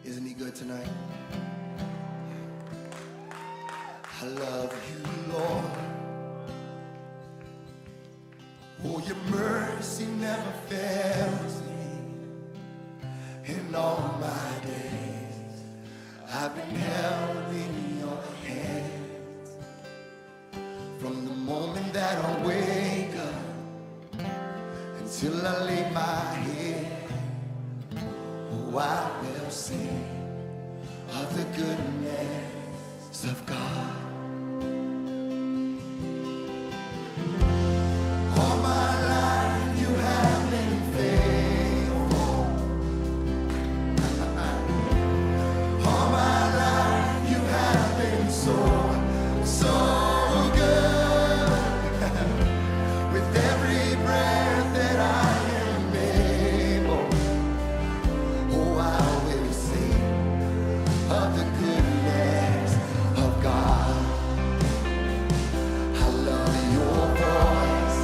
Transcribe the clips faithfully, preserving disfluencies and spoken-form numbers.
Isn't he good tonight? I love you, Lord. Oh, your mercy never fails me. In all my days, I've been held in your hands. From the moment that I wake up until I lay my head, oh, I will sing of the goodness of God. All my life you have been faithful. All my life you have been so, so good. With every breath that I am able, oh, I will sing of the goodness of God. I love your voice.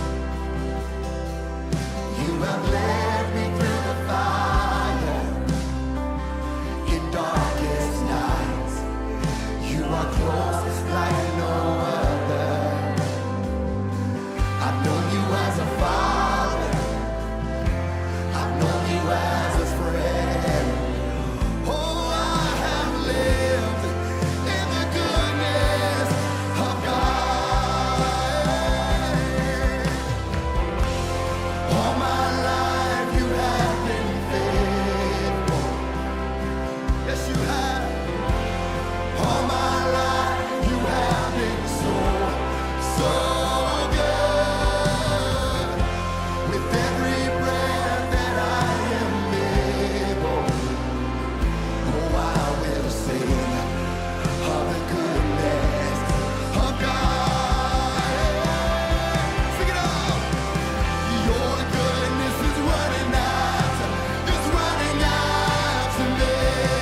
You have led me through the fire in darkest nights. You are close like no other. I've known you as a father. I've known you as a friend. Oh, I have lived in the goodness of God. All my life you have been faithful. Yes, you have. All my life you have been so, so good. With every breath that I am able, oh, I will sing of the goodness of God. Sing it out. Your goodness is running out, it's running out to me.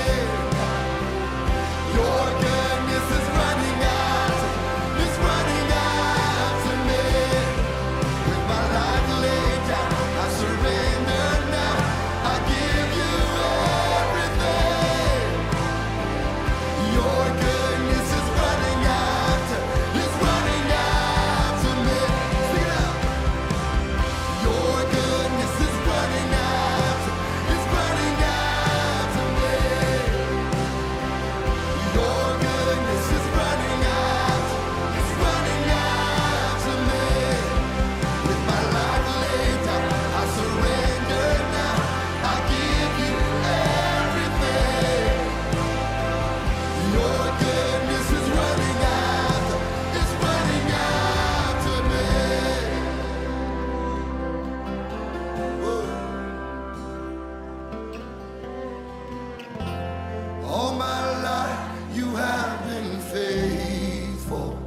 Your goodness is running out, it's running out to me. With my life laid down, I surrender now. I give you everything. Your goodness is running out, it's running out to me. Sing it out. Your goodness is running out, it's running out to me. Your goodness is running out, it's running out to me. With my life laid down, I surrender now. I give you everything. Your goodness is running out, it's running out to me. Whoa. All my life you have been faithful.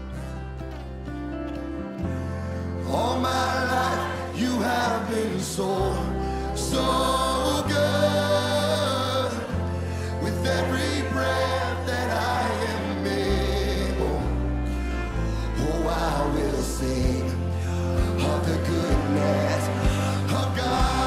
All my life you have been so, so good. With every breath that I am able, oh, I will sing of the goodness of God.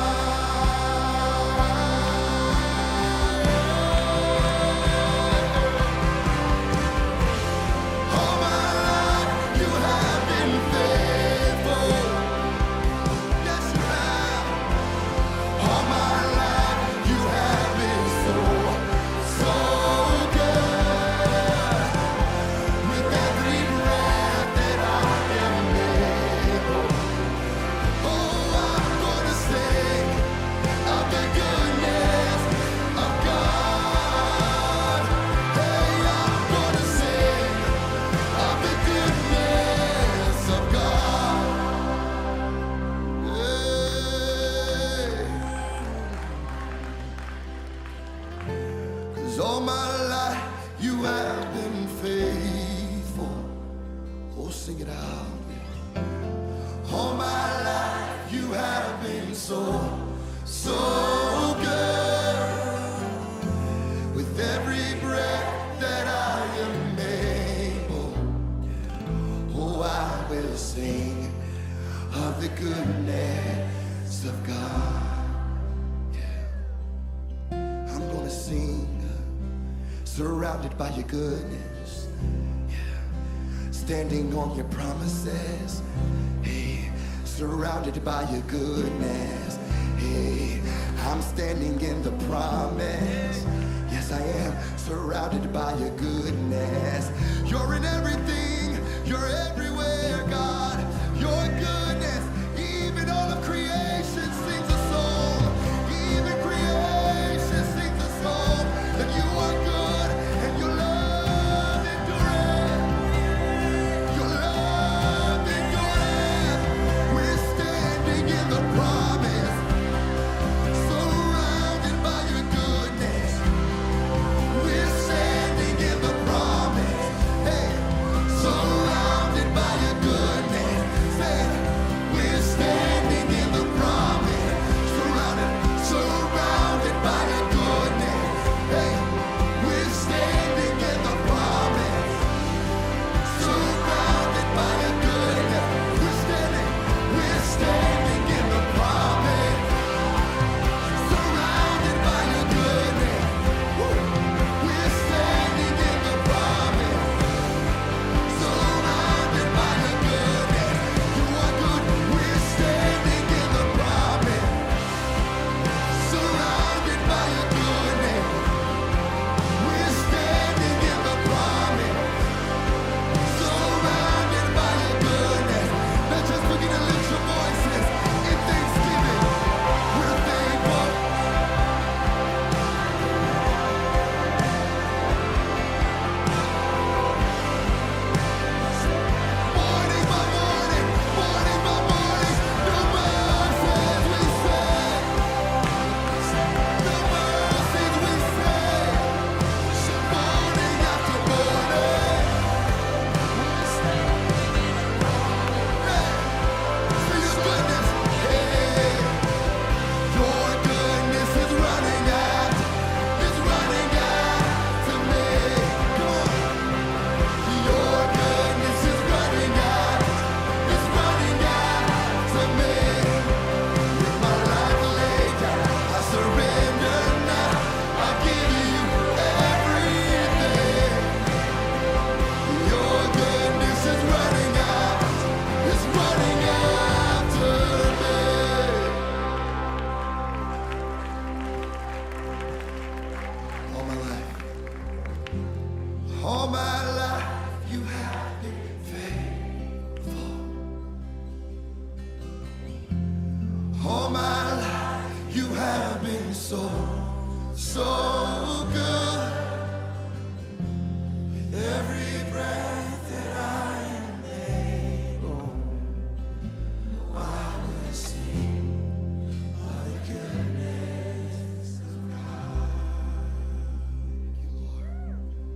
All my life you have been faithful. Yes, you have. All my life you have been so, so good. With every breath that I am able, oh, I'm gonna sing of the goodness of God. Hey, I'm gonna sing of the goodness of God. Hey. 'Cause all my life you have been faithful. Oh, sing it out. All my life you have been so, so good. With every breath that I am able, oh, I will sing of the goodness of God. Yeah. I'm gonna sing surrounded by your goodness. Yeah. Standing on your promises. Hey, surrounded by your goodness. Hey, I'm standing in the promise. Yes, I am surrounded by your goodness. You're in everything. You're everywhere, God. Your goodness. Even all of creation sings a song. Even creation sings a song. That you are good and your love endureth. Your love endureth. We're standing in the promise. Surrounded by your goodness. We're standing in the promise. Hey, surrounded by your goodness. Say, we're standing in the promise. Surrounded, surrounded by your goodness. Hey, we're standing in the promise. Surrounded by your goodness. We're standing, we're standing in the promise. Surrounded by your goodness. Woo. We're standing in the promise. Surrounded by your goodness. You are good. We're standing in the promise. Surrounded by your goodness. We're standing in the promise. Surrounded by your goodness. Now just begin to lift your voices in thanksgiving. We're thankful. Morning by morning, morning by morning, new mercies we say. New mercies we say. Morning after morning. Hey, for your goodness. Hey, your goodness is running out, is running out to me. Come on. Your goodness is running out, is running out to me. With my life laid down, I surrender now. I give you everything. Your goodness is running out, is running out to me. All my life, all my life, you have been faithful. All my life, you have been so, so good. With every breath that I am able, I will sing of the goodness of God. Thank you, Lord.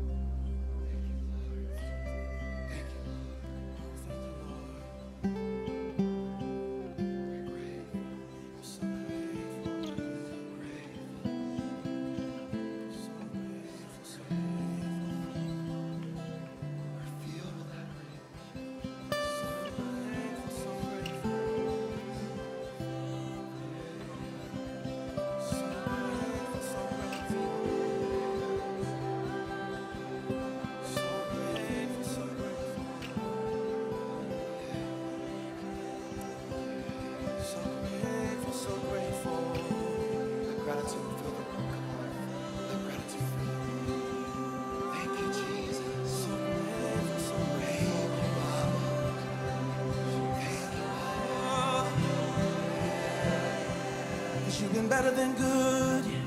Thank you, Lord. Thank you, Lord. We're grateful. So grateful. So grateful. So grateful. We're filled with that grace. So grateful. So grateful. So grateful. So grateful. So grateful. So grateful. So grateful, so grateful. Let gratitude fill the room. Come on. Let gratitude fill the room. Thank you, Jesus. So grateful, so grateful. Thank you, Baba. Thank you, Baba. 'Cause you've been better than good.